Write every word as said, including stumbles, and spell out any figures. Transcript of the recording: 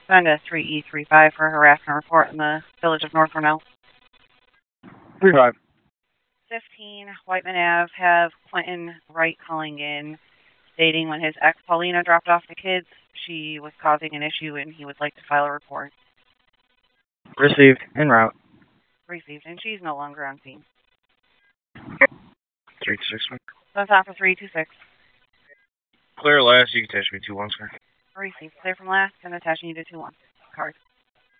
Send a three E three five for harassment report in the village of North Cornell. three five. fifteen Whiteman Ave, have Quentin Wright calling in, stating when his ex Paulina dropped off the kids, she was causing an issue and he would like to file a report. Received. En route. Received, and she's no longer on scene. three two six. That's on for three two six. Clear last, you can attach me two one, sir. Received. Clear from last and attaching you to two one. Card.